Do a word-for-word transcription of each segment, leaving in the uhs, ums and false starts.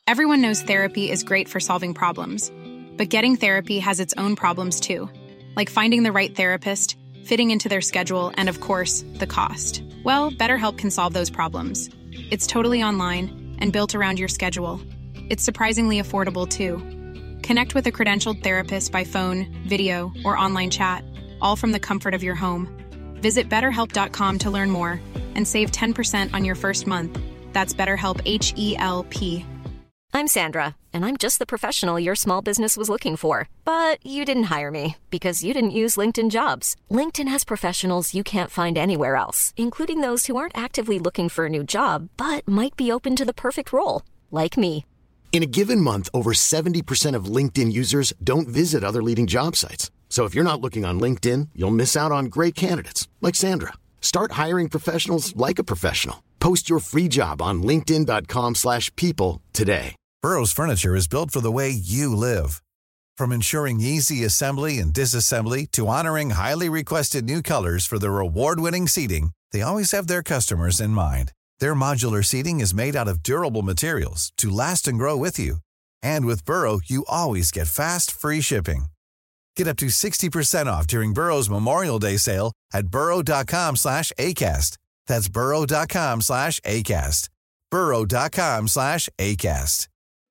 Everyone knows therapy is great for solving problems, but getting therapy has its own problems too, like finding the right therapist, fitting into their schedule, and of course, the cost. Well, BetterHelp can solve those problems. It's totally online and built around your schedule. It's surprisingly affordable too. Connect with a credentialed therapist by phone, video, or online chat, all from the comfort of your home. Visit better help dot com to learn more and save ten percent on your first month. That's BetterHelp, H E L P. I'm Sandra, and I'm just the professional your small business was looking for. But you didn't hire me because you didn't use LinkedIn Jobs. LinkedIn has professionals you can't find anywhere else, including those who aren't actively looking for a new job, but might be open to the perfect role, like me. In a given month, over seventy percent of LinkedIn users don't visit other leading job sites. So if you're not looking on LinkedIn, you'll miss out on great candidates like Sandra. Start hiring professionals like a professional. Post your free job on linkedin dot com slash people today. Burrow's furniture is built for the way you live. From ensuring easy assembly and disassembly to honoring highly requested new colors for their award-winning seating, they always have their customers in mind. Their modular seating is made out of durable materials to last and grow with you. And with Burrow, you always get fast, free shipping. Get up to sixty percent off during Burrow's Memorial Day sale at burrow dot com slash ACAST. That's burrow dot com slash ACAST. burrow dot com slash ACAST.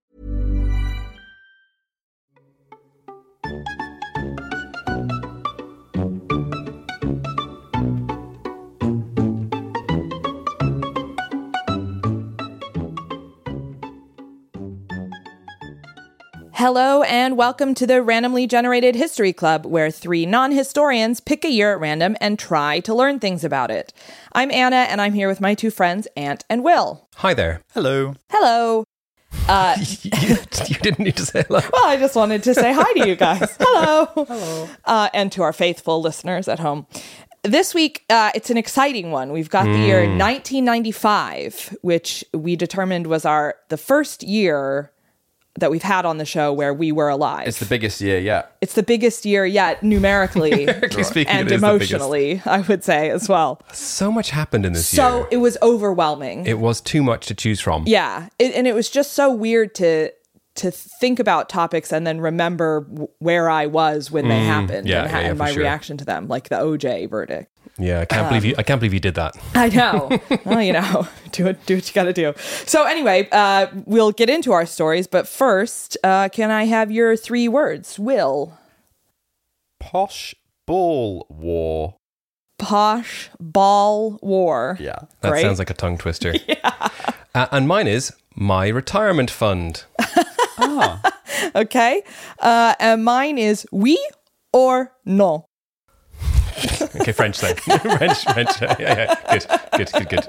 Hello and welcome to the Randomly Generated History Club, where three non-historians pick a year at random and try to learn things about it. I'm Anna, and I'm here with my two friends, Ant and Will. Hi there. Hello. Hello. Uh, you, you didn't need to say hello. Well, I just wanted to say hi to you guys. Hello. Hello. Uh, and to our faithful listeners at home. This week, uh, it's an exciting one. We've got mm. the year nineteen ninety-five, which we determined was our the first year that we've had on the show where we were alive. It's the biggest year yet. It's the biggest year yet, numerically, numerically speaking, and it is emotionally, the biggest. I would say as well. So much happened in this so year. So it was overwhelming. It was too much to choose from. Yeah, it, and it was just so weird to to think about topics and then remember w- where I was when mm, they happened yeah, and, ha- yeah, yeah, and my sure. reaction to them, like the O J verdict. Yeah, I can't um, believe you. I can't believe you did that. I know. Well, you know, do it. Do what you got to do. So anyway, uh, we'll get into our stories, but first, uh, can I have your three words, Will? Posh ball war. Posh ball war. Yeah, that Great. Sounds like a tongue twister. Yeah. Uh, and mine is my retirement fund. Ah. Okay. Uh, and mine is oui or non. Okay, French then. French, French. Yeah, yeah. Good, good, good, good.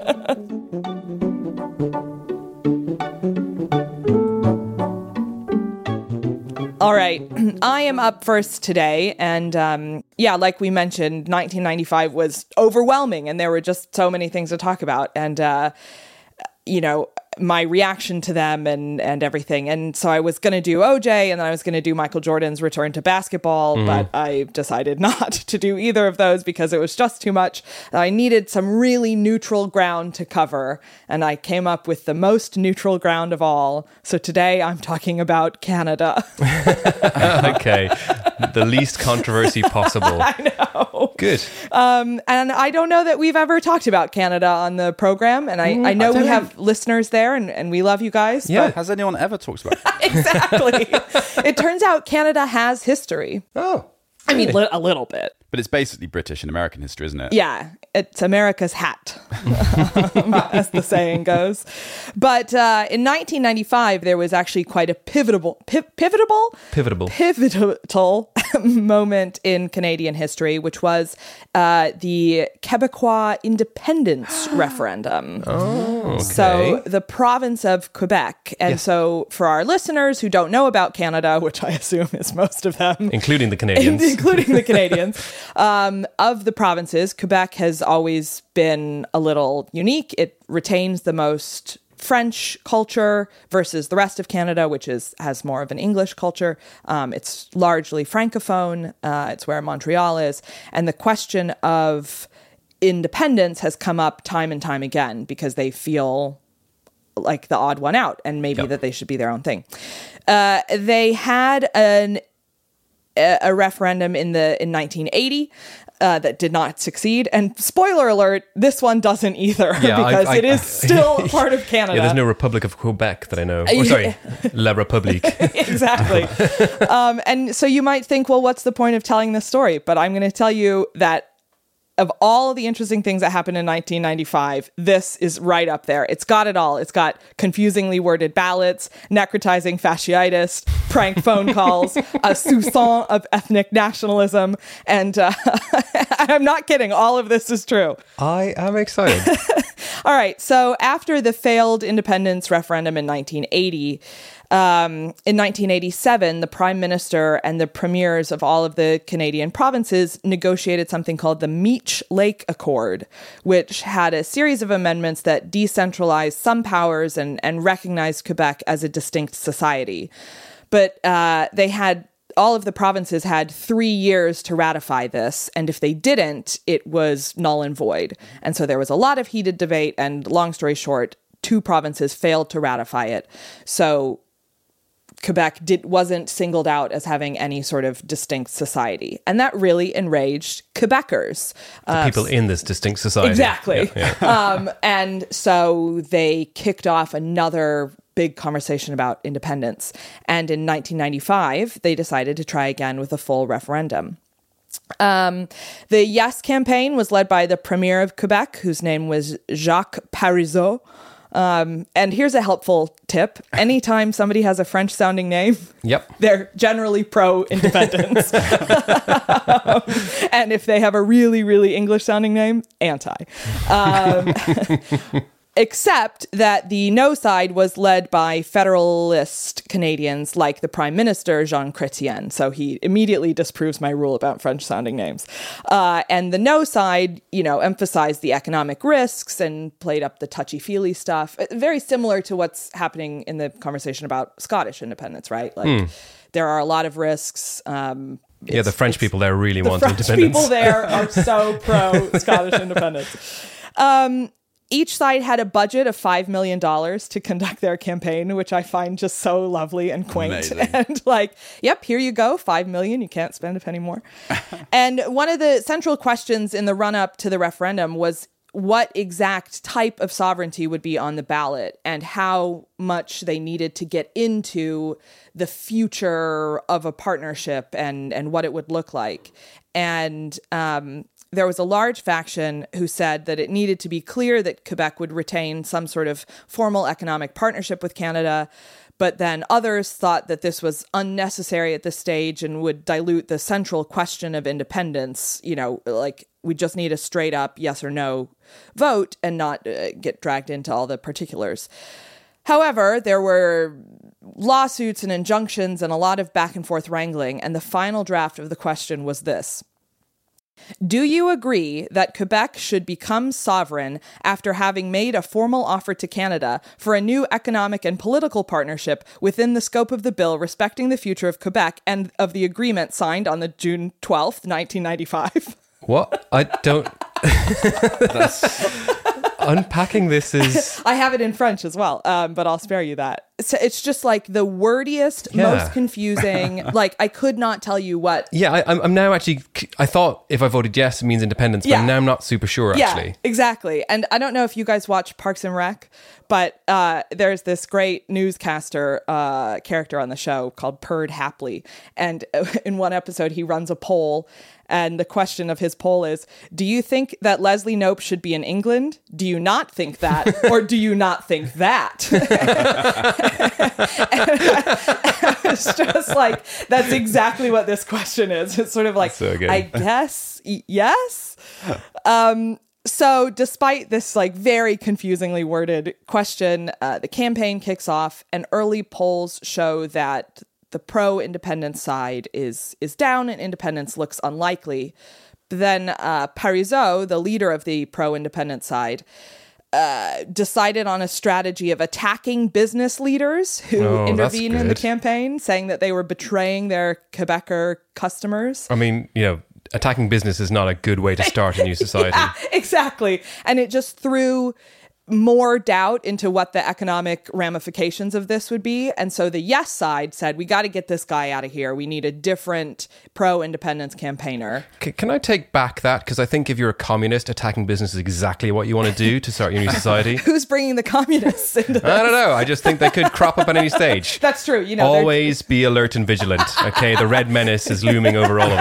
All right. I am up first today. And um, yeah, like we mentioned, nineteen ninety-five was overwhelming and there were just so many things to talk about. And, uh, you know, my reaction to them and, and everything. And so I was going to do O J and then I was going to do Michael Jordan's return to basketball, mm. but I decided not to do either of those because it was just too much. I needed some really neutral ground to cover, and I came up with the most neutral ground of all. So today I'm talking about Canada. Okay. The least controversy possible. I know. Good. Um, and I don't know that we've ever talked about Canada on the program, and I, mm, I know I we have listeners there. And, and we love you guys. Yeah. But has anyone ever talked about it? Exactly. It turns out Canada has history. Oh. I mean, li- a little bit. But it's basically British and American history, isn't it? Yeah. It's America's hat, um, as the saying goes. But uh, in nineteen ninety-five, there was actually quite a pivotal, pi- pivotal, pivotal, pivotal moment in Canadian history, which was uh, the Quebecois independence referendum. Oh, okay. So the province of Quebec. And yes. so for our listeners who don't know about Canada, which I assume is most of them. Including the Canadians. including the Canadians. Um, of the provinces, Quebec has always been a little unique. It retains the most French culture versus the rest of Canada, which is has more of an English culture. Um, it's largely Francophone. Uh, it's where Montreal is. And the question of independence has come up time and time again because they feel like the odd one out, and maybe Yep. that they should be their own thing. Uh, they had an a, a referendum in the in nineteen eighty. Uh, that did not succeed. And spoiler alert, this one doesn't either, Yeah, I- because I- it is I- still part of Canada. Yeah, there's no Republic of Quebec that I know. Or sorry, La République. Exactly. um, and so you might think, well, what's the point of telling this story? But I'm going to tell you that of all of the interesting things that happened in nineteen ninety-five, this is right up there. It's got it all. It's got confusingly worded ballots, necrotizing fasciitis, prank phone calls, a soupçon of ethnic nationalism. And uh, I'm not kidding. All of this is true. I am excited. All right. So after the failed independence referendum in nineteen eighty, um, in nineteen eighty-seven, the prime minister and the premiers of all of the Canadian provinces negotiated something called the Meech Lake Accord, which had a series of amendments that decentralized some powers and, and recognized Quebec as a distinct society. But uh, they had all of the provinces had three years to ratify this, and if they didn't, it was null and void. And so there was a lot of heated debate, and long story short, two provinces failed to ratify it. So Quebec did, wasn't singled out as having any sort of distinct society. And that really enraged Quebecers. The people in this distinct society. Exactly. Yeah, yeah. um, and so they kicked off another big conversation about independence. And in nineteen ninety-five, they decided to try again with a full referendum. Um, the Yes campaign was led by the Premier of Quebec, whose name was Jacques Parizeau. Um, and here's a helpful tip. Anytime somebody has a French-sounding name, Yep. they're generally pro-independence. um, and if they have a really, really English-sounding name, anti. Um, except that the no side was led by Federalist Canadians like the Prime Minister, Jean Chrétien. So he immediately disproves my rule about French-sounding names. Uh, and the no side, you know, emphasized the economic risks and played up the touchy-feely stuff. Very similar to what's happening in the conversation about Scottish independence, right? Like, mm. there are a lot of risks. Um, yeah, the French people there really the want French independence. People there are so pro-Scottish independence. Um, Each side had a budget of five million dollars to conduct their campaign, which I find just so lovely and quaint. Amazing. And like, yep, here you go, five million dollars. You can't spend a penny more. And one of the central questions in the run-up to the referendum was what exact type of sovereignty would be on the ballot and how much they needed to get into the future of a partnership and, and what it would look like. And um there was a large faction who said that it needed to be clear that Quebec would retain some sort of formal economic partnership with Canada, but then others thought that this was unnecessary at this stage and would dilute the central question of independence. You know, like we just need a straight up yes or no vote and not uh, get dragged into all the particulars. However, there were lawsuits and injunctions and a lot of back and forth wrangling, and the final draft of the question was this. Do you agree that Quebec should become sovereign after having made a formal offer to Canada for a new economic and political partnership within the scope of the bill respecting the future of Quebec and of the agreement signed on the June twelfth, nineteen ninety-five? What? I don't... Unpacking this is... I have it in French as well, um, but I'll spare you that. So it's just like the wordiest, Yeah. most confusing. Like I could not tell you what. Yeah, I, I'm I'm now actually... I thought if I voted yes, it means independence, Yeah. but now I'm not super sure, actually. Yeah, exactly. And I don't know if you guys watch Parks and Rec, but uh, there's this great newscaster uh, character on the show called Perd Hapley. And in one episode, he runs a poll. And the question of his poll is, do you think that Leslie Knope should be in England? Do you not think that? Or do you not think that? It's just like, that's exactly what this question is. It's sort of like, So good. I guess, y- yes. Um, so despite this like very confusingly worded question, uh, the campaign kicks off and early polls show that the pro-independence side is is down and independence looks unlikely. But then uh, Parizeau, the leader of the pro-independence side, uh, decided on a strategy of attacking business leaders who Oh, that's intervened in the good. campaign, saying that they were betraying their Quebecer customers. I mean, you know, attacking business is not a good way to start a new society. Yeah, exactly. And it just threw more doubt into what the economic ramifications of this would be. And so the yes side said, we got to get this guy out of here. We need a different pro-independence campaigner. C- can I take back that? Because I think if you're a communist, attacking business is exactly what you want to do to start your new society. Who's bringing the communists into this? I don't know. I just think they could crop up at any stage. That's true. You know, always be alert and vigilant. Okay, the red menace is looming over all of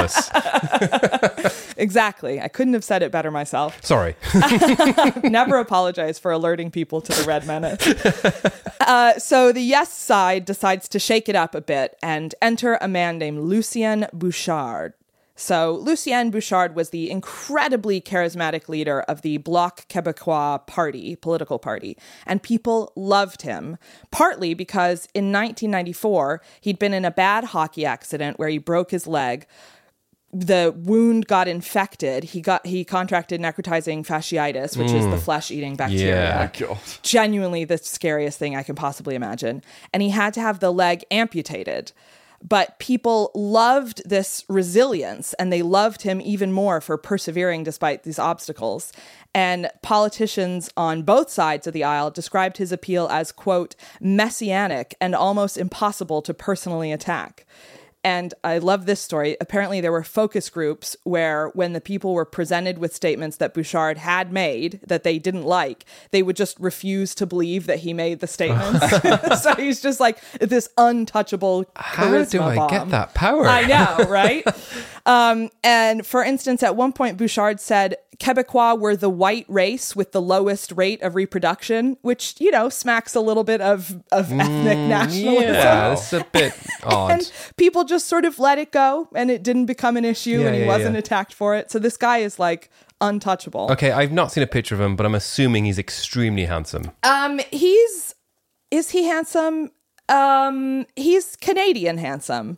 us. Exactly. I couldn't have said it better myself. Sorry. Never apologize for alerting people to the red menace. Uh, so the yes side decides to shake it up a bit and enter a man named Lucien Bouchard. So Lucien Bouchard was the incredibly charismatic leader of the Bloc Québécois party, political party, and people loved him, partly because in nineteen ninety-four, he'd been in a bad hockey accident where he broke his leg. The wound got infected. He got he contracted necrotizing fasciitis, which mm. is the flesh-eating bacteria. Yeah. Oh, God. Genuinely the scariest thing I can possibly imagine. And he had to have the leg amputated. But people loved this resilience, and they loved him even more for persevering despite these obstacles. And politicians on both sides of the aisle described his appeal as, quote, messianic and almost impossible to personally attack. And I love this story. Apparently, there were focus groups where when the people were presented with statements that Bouchard had made that they didn't like, they would just refuse to believe that he made the statements. So he's just like this untouchable charisma How do I bomb. get that power? I know, right? um, and for instance, at one point, Bouchard said, Québécois were the white race with the lowest rate of reproduction, which, you know, smacks a little bit of, of ethnic Mm, nationalism. yeah, it's a bit odd. And people just sort of let it go, and it didn't become an issue, Yeah, and he yeah, wasn't yeah. attacked for it. So this guy is like untouchable. Okay, I've not seen a picture of him, but I'm assuming he's extremely handsome. Um, he's is he handsome? Um, he's Canadian handsome.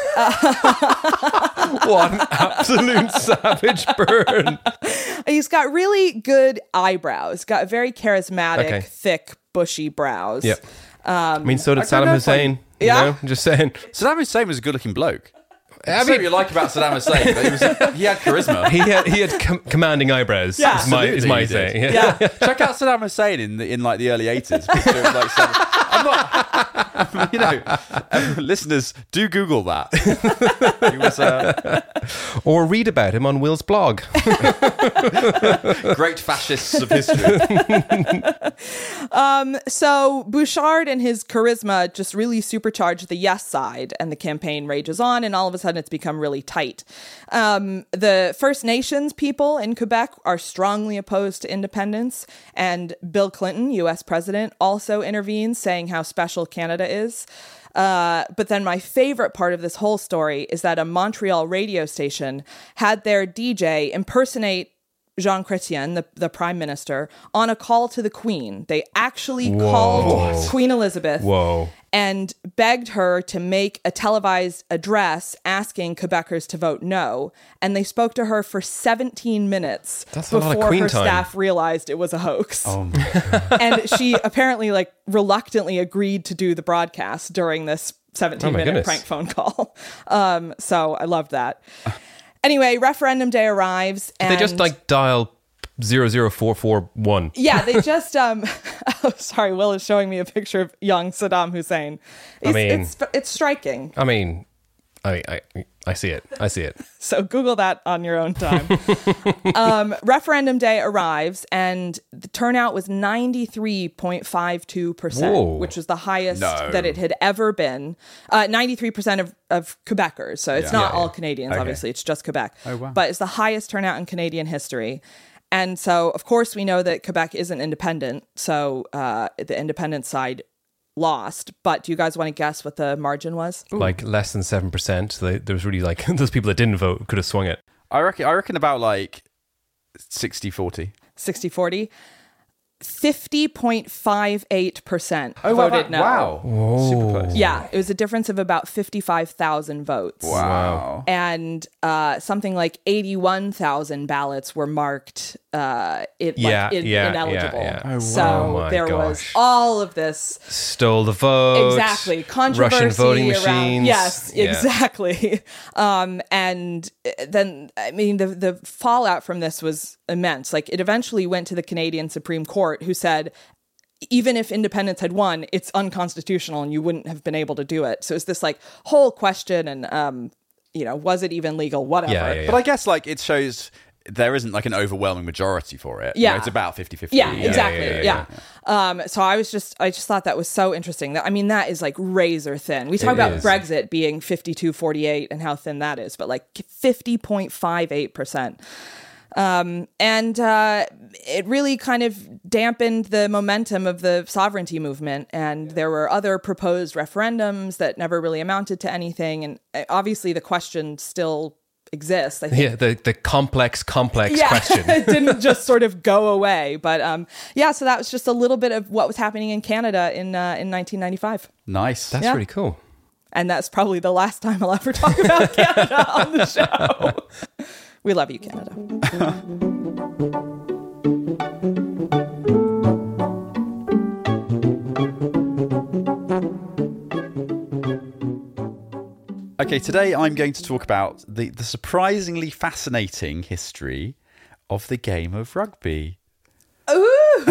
What an absolute savage burn. He's got really good eyebrows. Got very charismatic, Okay. thick, bushy brows. Yep. I mean, so did I don't Saddam know if I- Hussein. You Yeah. know, I'm just saying. Saddam Hussein was a good-looking bloke. I That's what mean, you like about Saddam Hussein, but he, was, he had charisma. he had he had com- commanding eyebrows. Yeah. is my, is Absolutely my he say. did. Yeah. Yeah. Check out Saddam Hussein in the, in like the early eighties. Picture of, like, Saddam- I'm not, you know, uh, listeners, do Google that. He was uh, Or read about him on Will's blog. great fascists of history. So Bouchard and his charisma just really supercharged the yes side, and the campaign rages on, and all of a sudden it's become really tight. Um, the First Nations people in Quebec are strongly opposed to independence, and Bill Clinton, U S president, also intervenes, saying how special Canada is. Uh, but then my favorite part of this whole story is that a Montreal radio station had their D J impersonate Jean Chrétien, the, the prime minister, on a call to the Queen. They actually Whoa. called Queen Elizabeth Whoa. and begged her to make a televised address asking Quebecers to vote no. And they spoke to her for seventeen minutes That's a lot of before Queen her time. staff realized it was a hoax. Oh my God. And she apparently like reluctantly agreed to do the broadcast during this seventeen Oh my minute goodness. prank phone call. Um, so I loved that. Anyway, referendum day arrives. And They just like dial zero zero four four one. yeah, they just um oh sorry, Will is showing me a picture of young Saddam Hussein. It's, I mean- it's it's striking. I mean, I, I I see it. I see it. So Google that on your own time. um, referendum day arrives, and the turnout was ninety-three point five two percent, Whoa. which was the highest No. that it had ever been. Uh, ninety-three percent of, of Quebecers. So it's Yeah. not Yeah, all yeah. Canadians, Okay. obviously. It's just Quebec. Oh, wow. But it's the highest turnout in Canadian history. And so, of course, we know that Quebec isn't independent. So uh, the independent side lost. But do you guys want to guess what the margin was? Like less than seven percent. So they, there was really like those people that didn't vote could have swung it. I reckon, I reckon about like sixty forty. sixty forty. fifty point five eight percent Oh, wow, voted no. Wow. Super close. Yeah, it was a difference of about fifty-five thousand votes. Wow. And uh, something like eighty-one thousand ballots were marked uh, it, Yeah, like, in, yeah, ineligible. yeah, yeah. Oh, So wow. Oh my there was gosh. all of this Stole the vote. exactly controversy Russian voting around, machines. yes, Yeah. exactly. Um, and then I mean the the fallout from this was immense. Like it eventually went to the Canadian Supreme Court. court who said, even if independence had won, it's unconstitutional and you wouldn't have been able to do it. So it's this like whole question and, um, you know, was it even legal? Whatever. Yeah, yeah, yeah. But I guess like it shows there isn't like an overwhelming majority for it. Yeah. You know, it's about fifty-fifty. Yeah, exactly. yeah, Yeah, yeah, yeah. Um, so I was just, I just thought that was so interesting. That I mean, that is like razor thin. We talk It about is. Brexit being fifty-two forty-eight and how thin that is, but like fifty point five eight percent. Um, and uh, it really kind of dampened the momentum of the sovereignty movement. And there were other proposed referendums that never really amounted to anything. And uh, obviously the question still exists. I think. Yeah, the, the complex, complex Yeah, question. it didn't just sort of go away. But um, yeah, so that was just a little bit of what was happening in Canada in uh, in nineteen ninety-five. Nice. That's Yeah. really cool. And that's probably the last time I'll ever talk about Canada on the show. We love you, Canada. Okay, today I'm going to talk about the, the surprisingly fascinating history of the game of rugby. Ooh.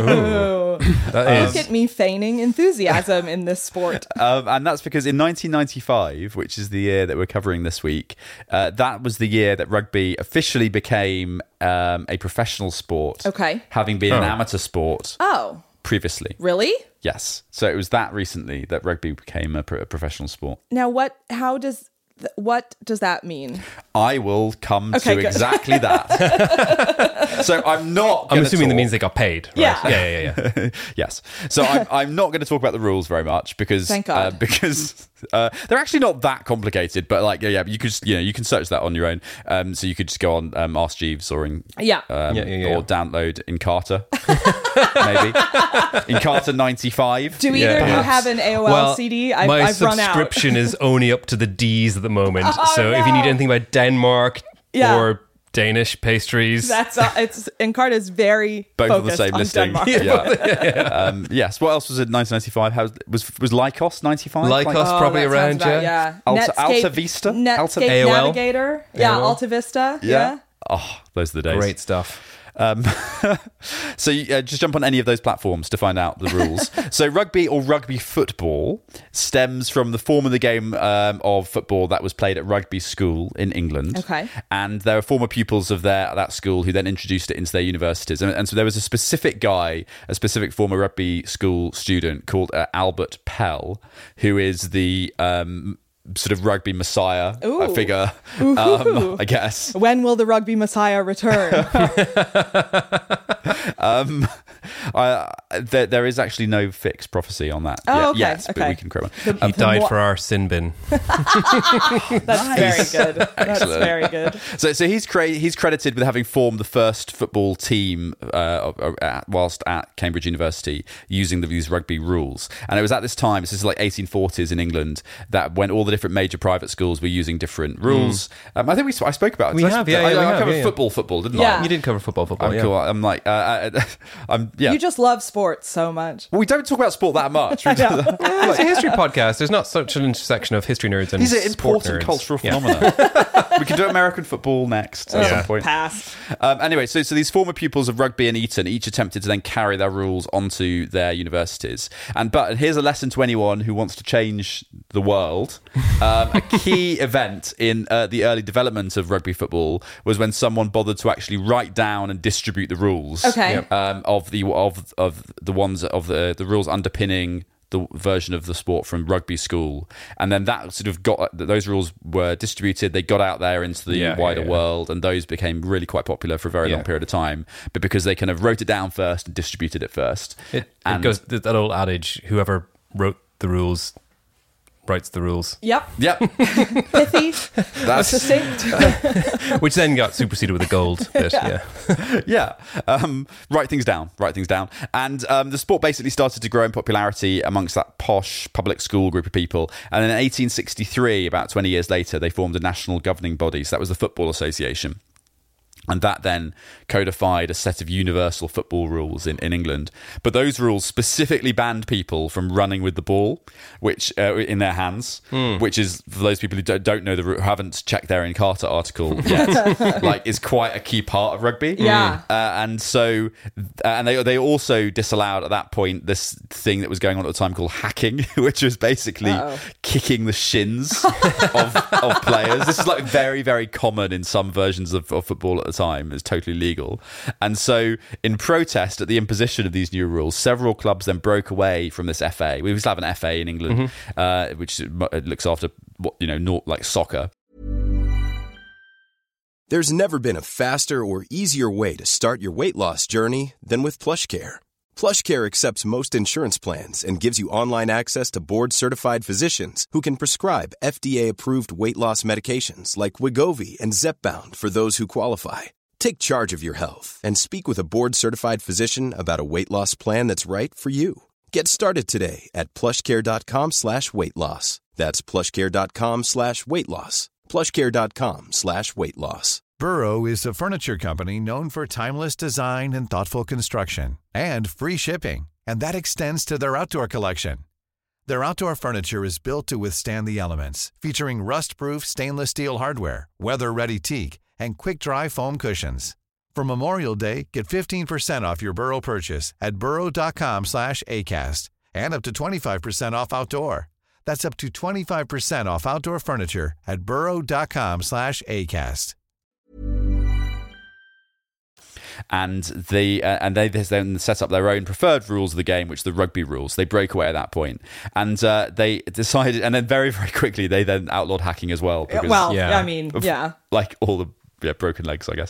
That Look is. at me feigning enthusiasm in this sport. Um, and that's because in nineteen ninety-five, which is the year that we're covering this week, uh, that was the year that rugby officially became um, a professional sport. Okay. Having been an Oh. amateur sport Oh, previously. really? Yes. So it was that recently that rugby became a, pro- a professional sport. Now, what, how does, th- what does that mean? I will come Okay, to good. exactly that. So I'm not I'm gonna assuming that talk- means they got paid. Right? Yeah. Yeah, yeah, yeah. Yes. So I'm, I'm not going to talk about the rules very much because Thank God. Uh, because uh, they're actually not that complicated. But like, yeah, yeah, you could just, you know you can search that on your own. Um, so you could just go on um, Ask Jeeves or in Yeah. um, Yeah, yeah, yeah. or download Encarta, maybe Encarta ninety-five. Do either Yeah. of you perhaps. have an A O L Well, C D? I've, my I've run out. subscription is only up to the D's at the moment. Oh, so if you need no. anything about Denmark Yeah. or Danish pastries, That's uh, it's Encarta's very Both of the focused same on listing. Denmark. Yeah. um, yes. What else was in nineteen ninety-five? How was was Lycos ninety-five? Lycos Oh, probably that around, sounds about- yeah. yeah. Alta- Netscape, Alta Vista? Netscape Alta- A O L? Navigator. Yeah, A O L? Alta Vista. Yeah. Yeah. Oh, those are the days. Great stuff. Um, so you, uh, just jump on any of those platforms to find out the rules. So rugby or rugby football stems from the form of the game um, of football that was played at rugby school in England. Okay. And there are former pupils of their that school who then introduced it into their universities. And, and so there was a specific guy, a specific former rugby school student called uh, Albert Pell, who is the um, sort of rugby messiah uh, Ooh. figure, um, I guess. When will the rugby messiah return? Um, I, there, there is actually no fixed prophecy on that Oh, yet, okay, yet, but okay. we can correct one. He died for our sin bin. That's very good. That's Excellent. very good. So, so he's cre- he's credited with having formed the first football team uh, at, whilst at Cambridge University using the, these rugby rules. And it was at this time, this is like eighteen forties in England, that when all the different major private schools were using different rules. Um, I think we sp- I spoke about it. We Did I- have, yeah, I, yeah, we I have, covered yeah, yeah. football, football, didn't Yeah. I? You did cover football, football, I'm yeah. cool. I'm like, uh, I, I'm yeah. You just love sports so much. well, we don't talk about sport that much. We do- Yeah, it's a history podcast. There's not such an intersection of history nerds and These are sport important nerds. cultural Yeah. phenomena. We can do American football next at Yeah. some point. Pass. Um, anyway, so so these former pupils of rugby and Eton each attempted to then carry their rules onto their universities. And but here's a lesson to anyone who wants to change the world. Um, a key event in uh, the early development of rugby football was when someone bothered to actually write down and distribute the rules. Okay. Yep. Um, of the of of the ones of the the rules underpinning the version of the sport from rugby school, and then that sort of got those rules were distributed. They got out there into the Yeah, wider yeah, yeah. world, and those became really quite popular for a very Yeah. long period of time. But because they kind of wrote it down first and distributed it first, It, it and goes that that old adage: whoever wrote the rules writes the rules, Yep. yep, Pithy. that's Succinct. which then got superseded with a gold bit. Yeah. yeah. Um, write things down, write things down. And um, the sport basically started to grow in popularity amongst that posh public school group of people. And in eighteen sixty-three, about twenty years later, they formed a national governing body. So that was the Football Association. And that then codified a set of universal football rules in, in England. But those rules specifically banned people from running with the ball, which uh, in their hands, mm. which is, for those people who don't, don't know, the who haven't checked their Encarta article yet, like is quite a key part of rugby. Yeah. Uh, and so, uh, and they they also disallowed at that point this thing that was going on at the time called hacking, which was basically Uh-oh. kicking the shins of, of players. This is like very, very common in some versions of, of football at the time. Is totally legal. And so in protest at the imposition of these new rules, several clubs then broke away from this F A. We used to have an F A in England, mm-hmm. uh, which looks after, you know, not like soccer. There's never been a faster or easier way to start your weight loss journey than with PlushCare. PlushCare accepts most insurance plans and gives you online access to board-certified physicians who can prescribe F D A-approved weight loss medications like Wegovy and Zepbound for those who qualify. Take charge of your health and speak with a board-certified physician about a weight loss plan that's right for you. Get started today at plushcare.com slash weight loss. That's plushcare.com slash weight loss. plushcare.com slash weight loss. Burrow is a furniture company known for timeless design and thoughtful construction and free shipping, and that extends to their outdoor collection. Their outdoor furniture is built to withstand the elements, featuring rust-proof stainless steel hardware, weather-ready teak, and quick-dry foam cushions. For Memorial Day, get fifteen percent off your Burrow purchase at burrow.com slash ACAST and up to twenty-five percent off outdoor. That's up to twenty-five percent off outdoor furniture at burrow.com slash ACAST. And they uh, and they then set up their own preferred rules of the game, which are the rugby rules. They broke away at that point, and uh, they decided, and then very very quickly they then outlawed hacking as well. Because, well, yeah. I mean, yeah, like all the yeah broken legs, I guess.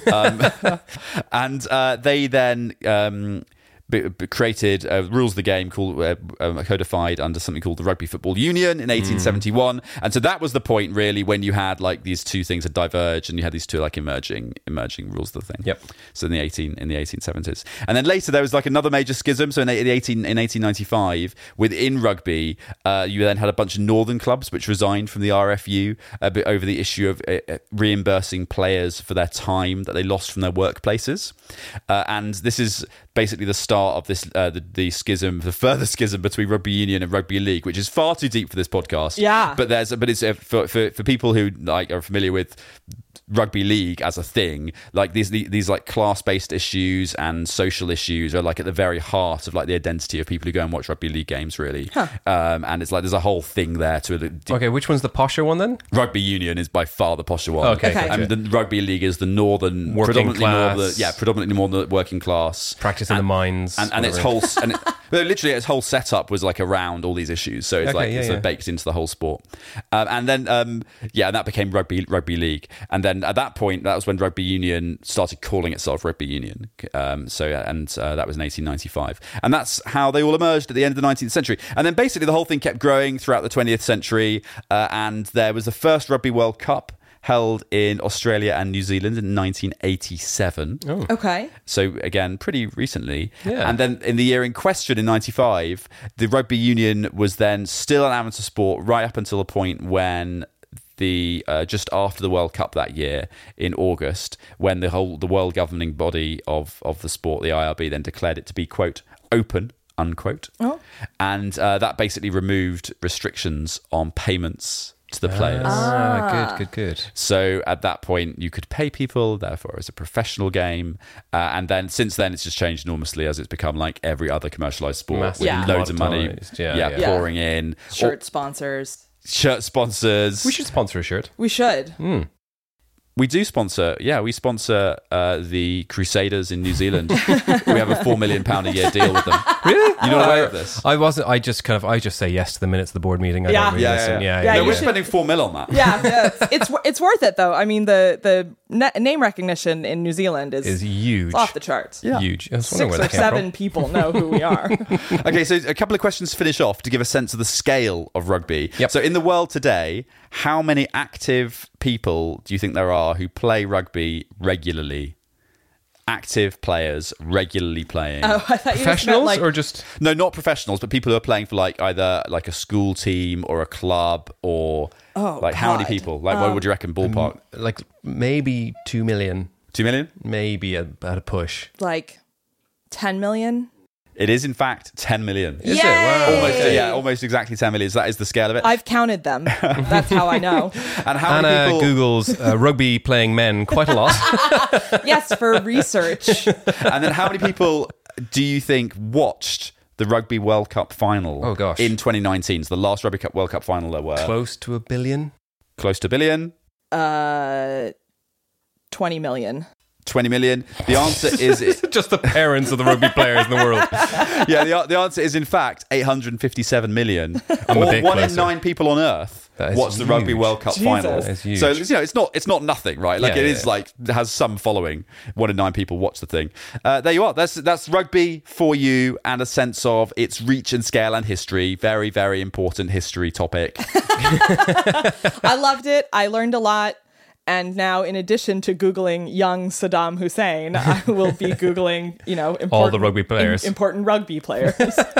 um, and uh, they then. Um, B- b- created uh, rules of the game called uh, um, codified under something called the Rugby Football Union in eighteen seventy-one, mm. and so that was the point really when you had like these two things had diverged and you had these two like emerging emerging rules of the thing. Yep. So in the eighteen in the eighteen seventies, and then later there was like another major schism. So in the eighteen in eighteen ninety-five within rugby, uh, you then had a bunch of northern clubs which resigned from the R F U uh, over the issue of uh, reimbursing players for their time that they lost from their workplaces, uh, and this is basically the start of this uh, the, the schism, the further schism between rugby union and rugby league, which is far too deep for this podcast. Yeah, but there's but it's uh, for, for for people who like are familiar with rugby league as a thing, like these these, these like class-based issues and social issues are like at the very heart of like the identity of people who go and watch rugby league games, really. Huh. Um, and it's like there's a whole thing there to it. Okay, which one's the posher one then? Rugby union is by far the posher one. Okay, okay. And the rugby league is the northern, working predominantly class. Northern, yeah, predominantly more the working class, practice in the mines, and, and its whole and it, well, literally its whole setup was like around all these issues. So it's okay, like yeah, it's yeah. Like baked into the whole sport. Um, and then um, yeah, and that became rugby rugby league. And then at that point, that was when rugby union started calling itself rugby union. Um, so and uh, that was in eighteen ninety-five, and that's how they all emerged at the end of the nineteenth century. And then basically the whole thing kept growing throughout the twentieth century. Uh, and there was the first Rugby World Cup held in Australia and New Zealand in nineteen eighty-seven. Oh. Okay. So again, pretty recently. Yeah. And then in the year in question, in ninety-five, the rugby union was then still an amateur sport right up until the point when the uh, just after the World Cup that year in August, when the whole the world governing body of of the sport, the I R B, then declared it to be, quote, open, unquote. Oh. And uh, that basically removed restrictions on payments to the players. Ah, good, good, good. So at that point, you could pay people, therefore it's a professional game. Uh, and then since then, it's just changed enormously as it's become like every other commercialized sport Massive. with Yeah. loads of money Yeah, yeah, yeah. pouring in. Shirt Or sponsors. shirt sponsors. We should sponsor a shirt. We should. Mm. We do sponsor, yeah, we sponsor uh, the Crusaders in New Zealand. We have a four million pound a year deal with them. Really? You're not aware of this? I wasn't. I just kind of. I just say yes to the minutes of the board meeting. I Yeah. don't really Yeah, listen. yeah, Yeah, yeah. no, you we're should- spending four mil on that. Yeah, yeah. it's it's worth it though. I mean, the the na- name recognition in New Zealand is, is huge. off the charts. Yeah. Huge. I was wondering Six where or that came seven from. people know who we are. Okay, so a couple of questions to finish off to give a sense of the scale of rugby. Yep. So in the world today, how many active people do you think there are who play rugby regularly? Active players regularly playing. Oh, I thought you just meant Professionals like or just No, not professionals, but people who are playing for like either like a school team or a club or Oh, like how many God. people? Like what would you reckon ballpark? like maybe two million. Two million? Maybe a, at a push. Like ten million? It is, in fact, ten million. Is Yay! it? Wow. Almost, Okay. yeah, almost exactly ten million. So that is the scale of it. I've counted them. That's how I know. And how Anna many people... Googles uh, rugby playing men quite a lot. Yes, for research. And then how many people do you think watched the Rugby World Cup final Oh, gosh. in twenty nineteen? So the last Rugby Cup World Cup final there were Close to a billion. close to a billion, Uh, twenty million. twenty million. The answer is... Just the parents of the rugby players in the world. yeah, the, the answer is, in fact, eight hundred fifty-seven million. I'm a or bit one in closer. nine people on Earth That is watch the Rugby huge. World Cup Jesus. final. That is huge. So, you know, it's not it's not nothing, right? Like, Yeah, it yeah, is yeah. like, it has some following. One in nine people watch the thing. Uh, there you are. That's, that's rugby for you, and a sense of its reach and scale and history. Very, very important history topic. I loved it. I learned a lot. And now, in addition to Googling young Saddam Hussein, I will be Googling, you know, important, All the rugby players. im- important rugby players.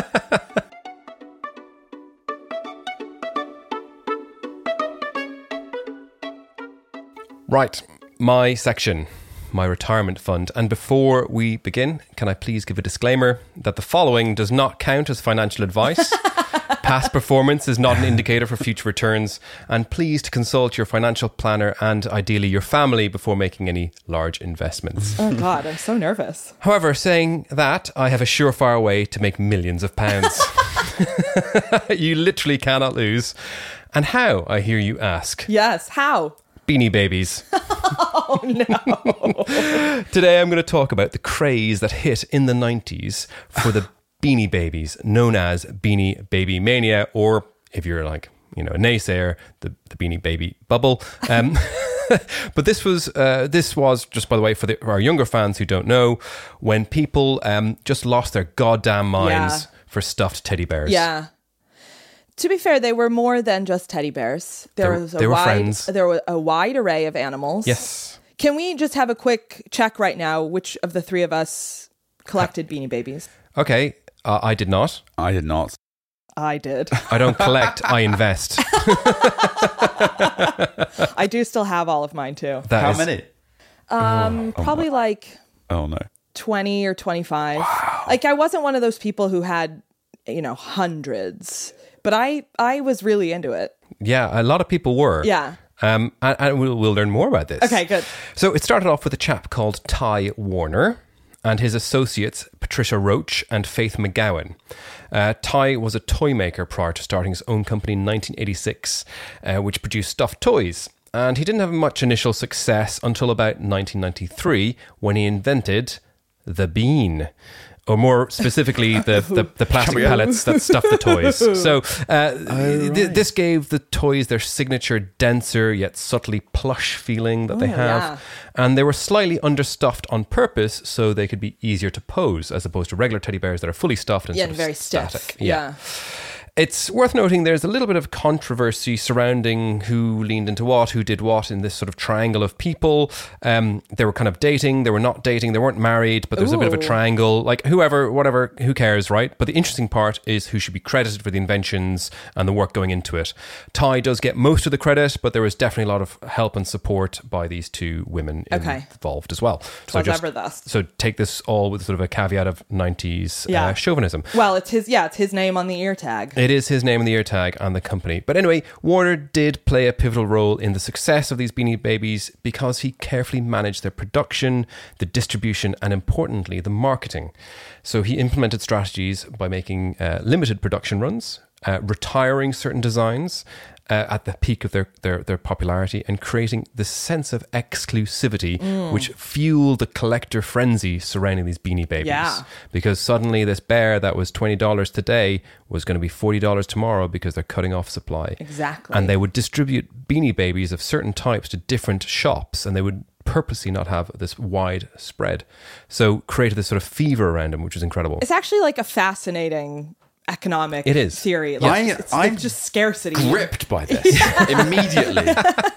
Right, my section, my retirement fund. And before we begin, can I please give a disclaimer that the following does not count as financial advice. Past performance is not an indicator for future returns, and please to consult your financial planner and ideally your family before making any large investments. Oh, God, I'm so nervous. However, saying that, I have a surefire way to make millions of pounds. You literally cannot lose. And how, I hear you ask? Yes, how? Beanie Babies. Oh, no. Today I'm going to talk about the craze that hit in the nineties for the Beanie Babies, known as Beanie Baby Mania, or if you're like, you know, a naysayer, the, the Beanie Baby bubble. Um, but this was, uh, this was, just by the way, for, the, for our younger fans who don't know, when people um, just lost their goddamn minds Yeah. for stuffed teddy bears. Yeah. To be fair, they were more than just teddy bears. There They were- was a they were wide, friends. There was a wide array of animals. Yes. Can we just have a quick check right now? Which of the three of us collected Beanie Babies? Okay, uh, I did not. I did not. I did. I don't collect, I invest. I do still have all of mine too. That How is- many? Um, probably like Oh, no. twenty or twenty-five. Like I wasn't one of those people who had, you know, hundreds, but I I was really into it. Yeah, a lot of people were. Yeah. Um, and, and we'll, we'll learn more about this. Okay, good. So it started off with a chap called Ty Warner and his associates Patricia Roach and Faith McGowan. Uh, Ty was a toy maker prior to starting his own company in nineteen eighty-six, uh, which produced stuffed toys. And he didn't have much initial success until about nineteen ninety-three, when he invented the bean. Or more specifically, the, the, the plastic pellets that stuff the toys. So uh, th- this gave the toys their signature denser yet subtly plush feeling that they Oh, have. yeah. And they were slightly understuffed on purpose so they could be easier to pose, as opposed to regular teddy bears that are fully stuffed and Yeah, sort and of very stiff. static. Yeah. It's worth noting there's a little bit of controversy surrounding who leaned into what, who did what in this sort of triangle of people. Um, they were kind of dating, they were not dating, they weren't married, but there's a bit of a Ooh. triangle. Like whoever, whatever, who cares, right? But the interesting part is who should be credited for the inventions and the work going into it. Ty does get most of the credit, but there was definitely a lot of help and support by these two women Okay. involved as well. Twas ever thus. So take this all with sort of a caveat of nineties Yeah. uh, chauvinism. Well, it's his. Yeah, it's his name on the ear tag. It is his name in the ear tag and the company. But anyway, Warner did play a pivotal role in the success of these Beanie Babies because he carefully managed their production, the distribution, and importantly, the marketing. So he implemented strategies by making uh, limited production runs, uh, retiring certain designs uh, at the peak of their, their, their popularity, and creating this sense of exclusivity, Mm. which fueled the collector frenzy surrounding these Beanie Babies. Yeah. Because suddenly this bear that was twenty dollars today was going to be forty dollars tomorrow because they're cutting off supply. Exactly. And they would distribute Beanie Babies of certain types to different shops, and they would purposely not have this wide spread. So created this sort of fever around them, which is incredible. It's actually like a fascinating economic It is. theory. Yeah. Like, I- it's I'm like just scarcity. Gripped by this immediately.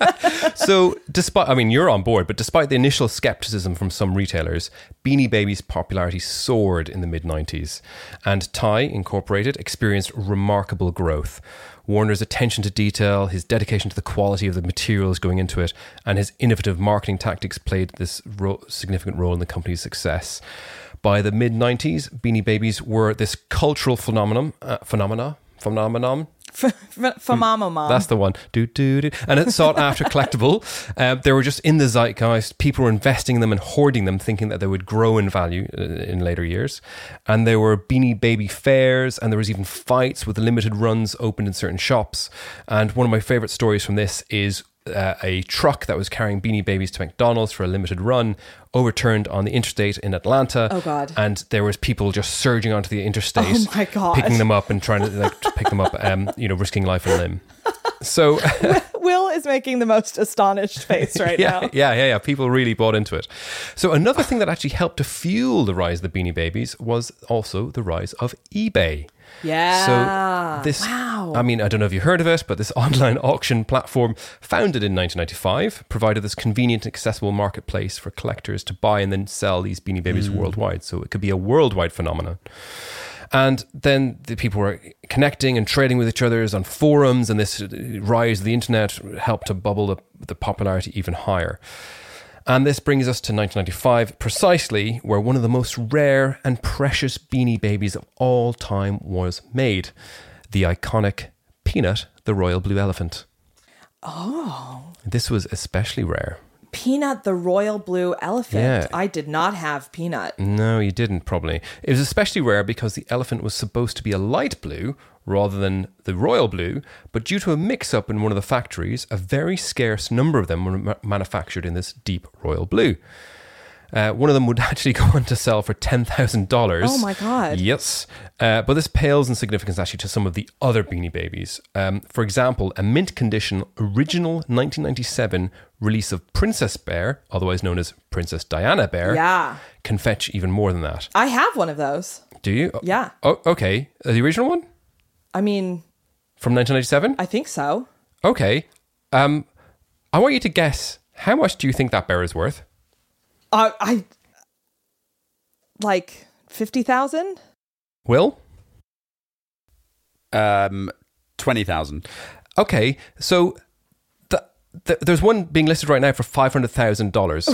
So despite, I mean, you're on board, but despite the initial skepticism from some retailers, Beanie Babies' popularity soared in the mid nineties, and Ty Incorporated experienced remarkable growth. Warner's attention to detail, his dedication to the quality of the materials going into it, and his innovative marketing tactics played this ro- significant role in the company's success. By the mid nineties, Beanie Babies were this cultural phenomenon, uh, phenomena, phenomenon. Famama. That's the one. Do, do, do. And it's sought after collectible. Uh, they were just in the zeitgeist. People were investing in them and hoarding them, thinking that they would grow in value uh, in later years. And there were Beanie Baby fairs, and there was even fights with limited runs opened in certain shops. And one of my favorite stories from this is Uh, a truck that was carrying Beanie Babies to McDonald's for a limited run overturned on the interstate in Atlanta. Oh God! And there was people just surging onto the interstate, oh my God, picking them up and trying to like to pick them up, um, you know, risking life and limb. So Will is making the most astonished face right yeah, now. Yeah, yeah, yeah. People really bought into it. So another thing that actually helped to fuel the rise of the Beanie Babies was also the rise of eBay. Yeah. So this, wow. I mean, I don't know if you heard of it, but this online auction platform, founded in nineteen ninety-five, provided this convenient and accessible marketplace for collectors to buy and then sell these Beanie Babies mm. worldwide. So it could be a worldwide phenomenon. And then the people were connecting and trading with each other on forums, and this rise of the internet helped to bubble the, the popularity even higher. And this brings us to nineteen ninety-five, precisely where one of the most rare and precious Beanie Babies of all time was made. The iconic Peanut, the Royal Blue Elephant. Oh. This was especially rare. Peanut, the Royal Blue Elephant. Yeah. I did not have Peanut. No, you didn't, probably. It was especially rare because the elephant was supposed to be a light blue rather than the royal blue, but due to a mix-up in one of the factories, a very scarce number of them were ma- manufactured in this deep royal blue. Uh, one of them would actually go on to sell for ten thousand dollars. Oh my God. Yes. Uh, but this pales in significance actually to some of the other Beanie Babies. Um, for example, a mint condition original nineteen ninety-seven release of Princess Bear, otherwise known as Princess Diana Bear, yeah. can fetch even more than that. I have one of those. Do you? Yeah. Oh, okay. Uh, the original one? I mean... From nineteen ninety-seven? I think so. Okay. Um, I want you to guess, how much do you think that bear is worth? Uh, I like fifty thousand. Will? Um, twenty thousand. Okay, so the, the, there's one being listed right now for five hundred thousand dollars.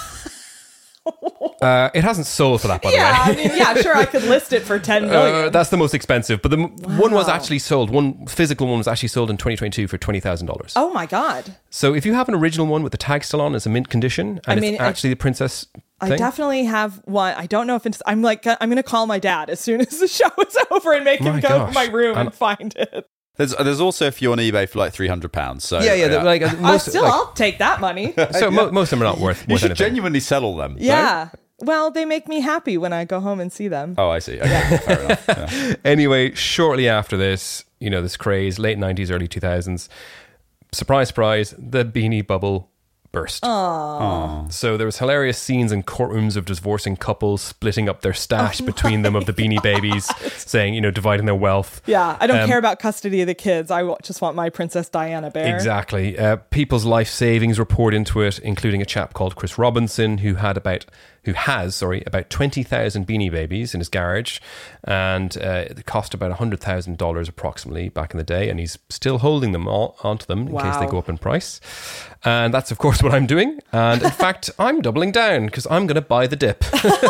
Uh, it hasn't sold for that, by yeah, the way. I mean, yeah, sure, I could list it for ten million. Uh, that's the most expensive, but the m Wow. one was actually sold. One physical one was actually sold in twenty twenty-two for twenty thousand dollars. Oh my God! So if you have an original one with the tag still on, it's a mint condition, and I mean, it's actually I, the princess I thing. definitely have one. I don't know if it's. I'm like, I'm going to call my dad as soon as the show is over and make My him go gosh. to my room and, And- find it. There's there's also a few on eBay for like three hundred pounds. So yeah, yeah, like uh, I most, still, like, I'll take that money. so mo- most of them are not worth. you worth should anything. genuinely settle them. no? Yeah. Well, they make me happy when I go home and see them. Oh, I see. Okay, fair enough. Yeah. Anyway, shortly after this, you know, this craze, late nineties, early two thousands, surprise, surprise, the Beanie Bubble burst. Aww. So there was hilarious scenes in courtrooms of divorcing couples splitting up their stash between them of the Beanie Babies, saying, you know, dividing their wealth. Yeah, I don't Um, care about custody of the kids. I w- just want my Princess Diana Bear. Exactly. Uh, people's life savings were poured into it, including a chap called Chris Robinson, who had about, who has, sorry, about twenty thousand Beanie Babies in his garage, and uh, it cost about one hundred thousand dollars approximately back in the day, and he's still holding them all onto them in case they Wow. go up in price. And that's, of course, what I'm doing. And in fact, I'm doubling down because I'm going to buy the dip.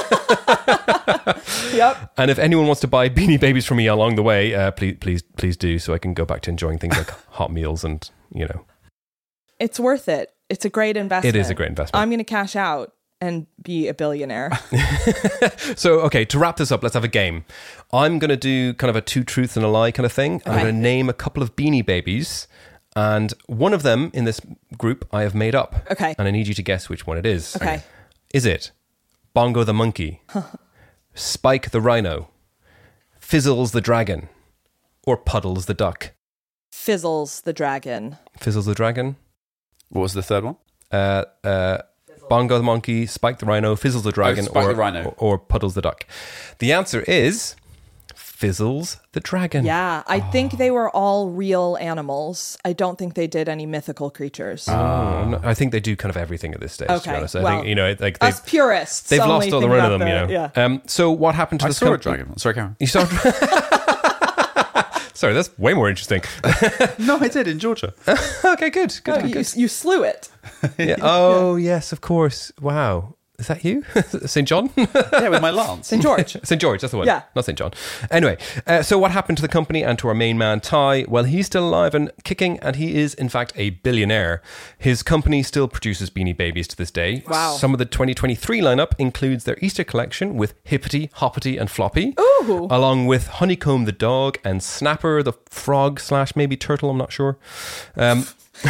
Yep. And if anyone wants to buy Beanie Babies from me along the way, uh, please, please, please do, so I can go back to enjoying things like hot meals and, you know. It's worth it. It's a great investment. It is a great investment. I'm going to cash out and be a billionaire. So, okay, to wrap this up, let's have a game. I'm going to do kind of a two truths and a lie kind of thing. I'm Okay. going to name a couple of Beanie Babies, and one of them in this group I have made up. Okay. And I need you to guess which one it is. Okay. Is it Bongo the Monkey, Spike the Rhino, Fizzles the Dragon, or Puddles the Duck? Fizzles the dragon. Fizzles the Dragon? What was the third one? Uh, uh, Bongo the Monkey, Spike the Rhino, Fizzles the Dragon, Spike or, the Rhino. or, or Puddles the Duck. The answer is Fizzles the Dragon. Yeah, I think they were all real animals. I don't think they did any mythical creatures. Oh, no, I think they do kind of everything at this stage, to Okay, be honest. I well, think, you know, like Us they've, purists. they've only lost all the think run of about them, you know. the- Yeah. Um, so what happened to I this saw a company? dragon. Sorry, Karen. You saw Sorry, that's way more interesting. No, I did in Georgia. Okay, good. Good, Oh, good, you, good. you slew it. Yeah. Oh, yes, of course. Wow. Is that you? Saint John? Yeah, with my lance. Saint George. Saint George, that's the one. Yeah. Not Saint John. Anyway, uh, so what happened to the company and to our main man, Ty? Well, he's still alive and kicking, and he is, in fact, a billionaire. His company still produces Beanie Babies to this day. Wow. Some of the twenty twenty-three lineup includes their Easter collection with Hippity, Hoppity, and Floppy. Ooh. Along with Honeycomb the dog and Snapper the frog slash maybe turtle, I'm not sure. Um,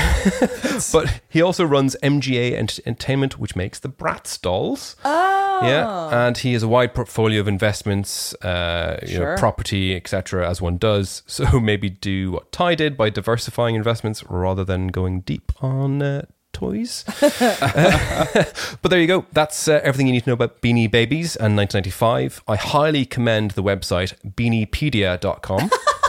but he also runs M G A Entertainment, which makes the Bratz dolls. Oh. Yeah, and he has a wide portfolio of investments, uh, you Sure. know, property, et cetera, as one does. So maybe do what Ty did by diversifying investments rather than going deep on uh, toys. uh, but there you go. That's uh, everything you need to know about Beanie Babies and nineteen ninety-five. I highly commend the website beaniepedia dot com.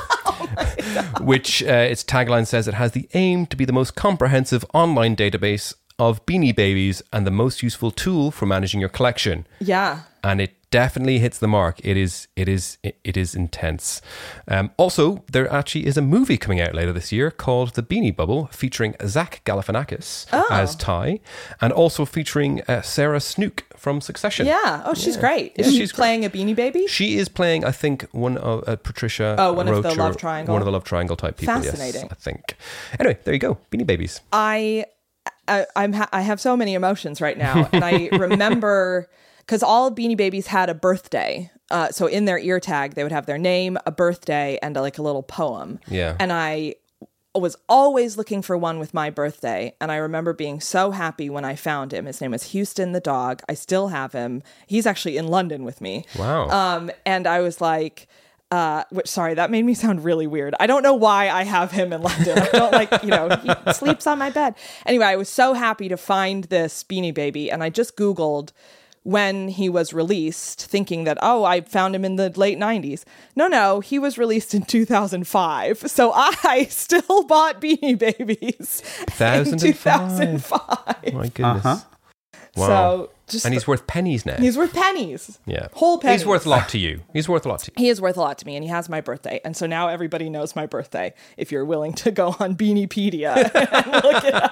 Which uh, its tagline says it has the aim to be the most comprehensive online database of Beanie Babies and the most useful tool for managing your collection. Yeah. And it definitely hits the mark. It is, it is, it, it is intense. Um, also, there actually is a movie coming out later this year called The Beanie Bubble, featuring Zach Galifianakis Oh. as Ty, and also featuring uh, Sarah Snook from Succession. Yeah. Oh, she's great. Is Yeah, she she's playing a Beanie Baby? She is playing, I think, one of uh, Patricia. Oh, one of the Roach or love triangle? One of the love triangle type people. Fascinating. Yes, I think. Anyway, there you go. Beanie Babies. I, I I'm ha- I have so many emotions right now, and I remember because all Beanie Babies had a birthday. Uh, so in their ear tag, they would have their name, a birthday, and a, like a little poem. Yeah. And I was always looking for one with my birthday, and I remember being so happy when I found him. His name was Houston the dog. I still have him. He's actually in London with me. Wow. Um, and I was like. Uh, which, sorry, that made me sound really weird. I don't know why I have him in London. I don't like, you know, he sleeps on my bed. Anyway, I was so happy to find this Beanie Baby, and I just Googled when he was released, thinking that, oh, I found him in the late nineties. No, no, he was released in two thousand five. So I still bought Beanie Babies in two thousand five. My goodness. Uh-huh. Wow. So just and he's worth pennies now. he's worth pennies. yeah. Whole pennies. He's worth a lot to you. He's worth a lot to you. He is worth a lot to me, and he has my birthday. And so now everybody knows my birthday if you're willing to go on Beaniepedia and look it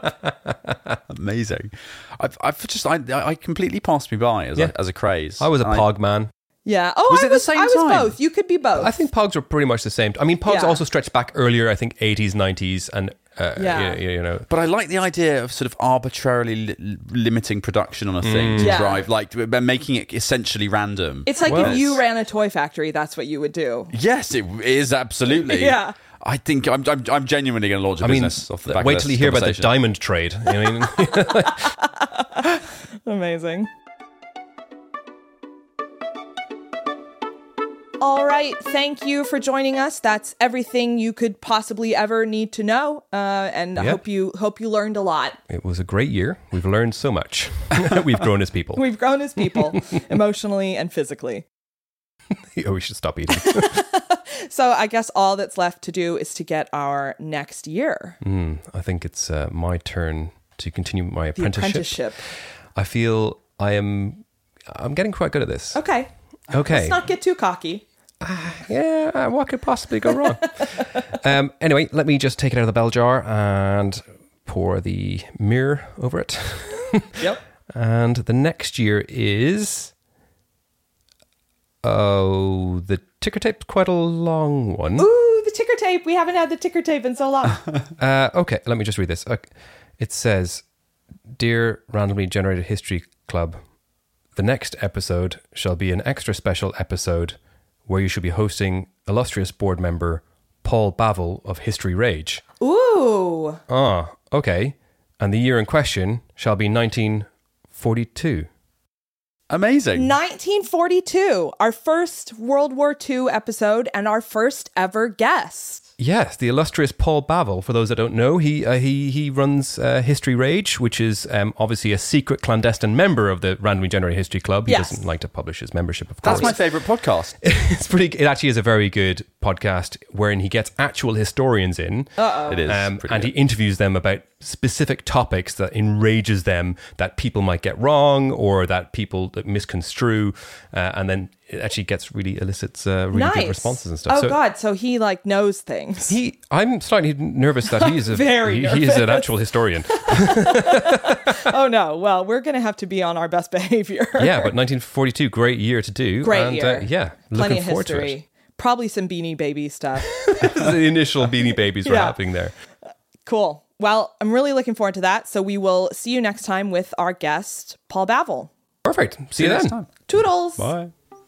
up. Amazing. I've, I've just, I, I completely passed me by as, Yeah. a, as a craze. I was a I- Pog man. Yeah. Oh, Was I it the was, same I was time? both. You could be both. I think Pogs were pretty much the same. I mean, Pogs Yeah. also stretched back earlier, I think eighties, nineties, and, uh, Yeah. you, you know. But I like the idea of sort of arbitrarily li- limiting production on a thing Mm. to Yeah. drive, like making it essentially random. It's like Well, if you it's- ran a toy factory, that's what you would do. Yes, it is absolutely. Yeah. I think I'm, I'm, I'm genuinely going to launch a I mean, business off the back wait of till this you hear about the conversation. diamond trade. You know what I mean? Amazing. All right. Thank you for joining us. That's everything you could possibly ever need to know. Uh, and I Yeah. hope you hope you learned a lot. It was a great year. We've learned so much. We've grown as people. We've grown as people, emotionally and physically. Oh, we should stop eating. So I guess all that's left to do is to get our next year. Mm, I think it's uh, my turn to continue my The apprenticeship. apprenticeship. I feel I am. I'm getting quite good at this. Okay. Okay. Let's not get too cocky. Yeah, what could possibly go wrong? um, anyway, let me just take it out of the bell jar and pour the mirror over it. Yep. And the next year is... Oh, the ticker tape's quite a long one. Ooh, the ticker tape. We haven't had the ticker tape in so long. Uh, okay, let me just read this. Okay. It says, Dear Randomly Generated History Club, the next episode shall be an extra special episode where you should be hosting illustrious board member Paul Bavel of History Rage. Ooh. Ah, okay. And the year in question shall be nineteen forty-two. Amazing. nineteen forty-two, our first World War Two episode and our first ever guest. Yes, the illustrious Paul Bavel. For those that don't know, he uh, he he runs uh, History Rage, which is um, obviously a secret clandestine member of the Randomly Generated History Club. He Yes. doesn't like to publish his membership, of course. That's my favourite podcast. It's pretty. It actually is a very good podcast wherein he gets actual historians in, It is. um, pretty and he good. interviews them about specific topics that enrages them that people might get wrong or that people that misconstrue, uh, and then it actually gets really elicits uh, really nice. good responses and stuff. Oh so God! So he like knows things. He, I'm slightly nervous that he is a Very he, he is an actual historian. Oh no! Well, we're gonna have to be on our best behavior. Yeah, but nineteen forty-two, great year to do. Great and, year. Uh, yeah, Plenty looking of forward to it. history. Probably some Beanie Baby stuff. The initial Beanie Babies were Yeah. happening there. Cool. Well, I'm really looking forward to that. So we will see you next time with our guest, Paul Bavel. Perfect. See, you next then. time. Toodles. Bye.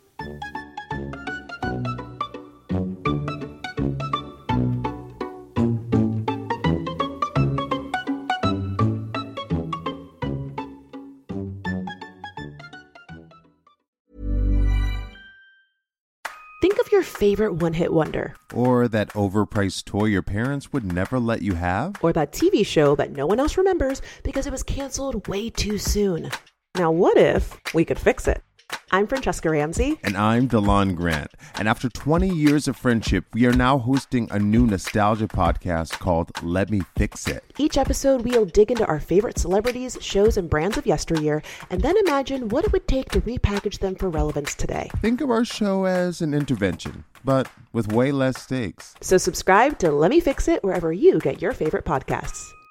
Think of your favorite one-hit wonder. Or that overpriced toy your parents would never let you have. Or that T V show that no one else remembers because it was canceled way too soon. Now what if we could fix it? I'm Francesca Ramsey. And I'm DeLon Grant. And after twenty years of friendship, we are now hosting a new nostalgia podcast called Let Me Fix It. Each episode, we'll dig into our favorite celebrities, shows, and brands of yesteryear, and then imagine what it would take to repackage them for relevance today. Think of our show as an intervention, but with way less stakes. So subscribe to Let Me Fix It wherever you get your favorite podcasts.